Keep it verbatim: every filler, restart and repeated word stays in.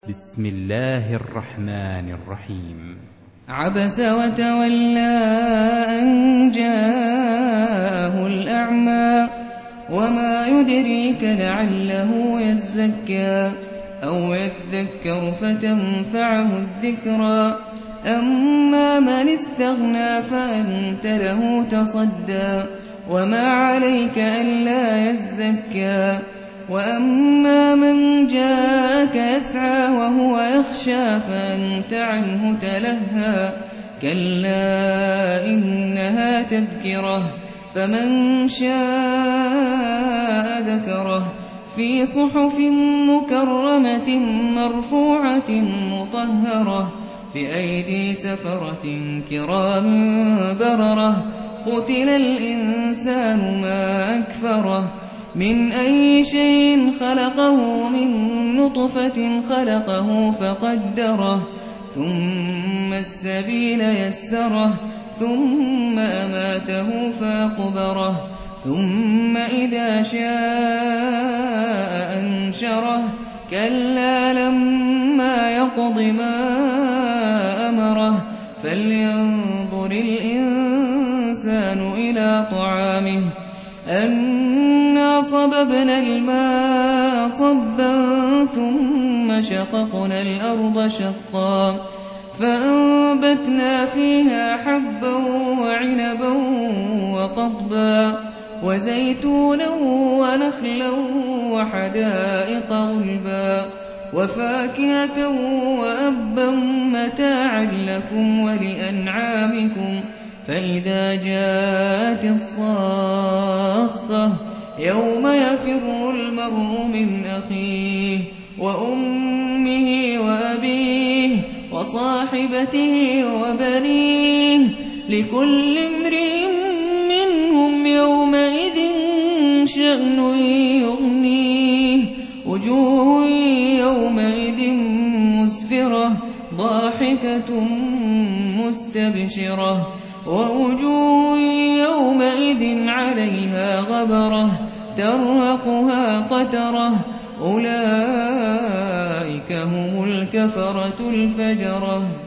بسم الله الرحمن الرحيم. عبس وتولى أن جاءه الأعمى وما يدريك لعله يزكى أو يذكر فتنفعه الذكرى أما من استغنى فأنت له تصدى وما عليك ألا يزكى وأما من جاءك يسعى وهو يخشى فأنت عنه تلهى كلا إنها تذكرة فمن شاء ذكره في صحف مكرمة مرفوعة مطهرة بأيدي سفرة كرام بررة قتل الإنسان ما أكفره من أي شيء خلقه من نطفة خلقه فقدره ثم السبيل يسره ثم أماته فأقبره ثم إذا شاء أنشره كلا لما يقض ما أمره فلينظر الإنسان إلى طعامه أنا صببنا الماء صبا ثم شققنا الأرض شقا فأنبتنا فيها حبا وعنبا وقضبا وزيتونا ونخلا وحدائق غلبا وفاكهة وأبا متاعا لكم ولأنعامكم فإذا جاءت الصاخة يوم يفر المرء من أخيه وأمه وأبيه وصاحبته وبنيه لكل امرئ منهم يومئذ شأن يغنيه وجوه يومئذ مسفرة ضاحكة مستبشرة ووجوه يومئذ عليها غبرة ترهقها قترة أولئك هم الكفرة الفجرة.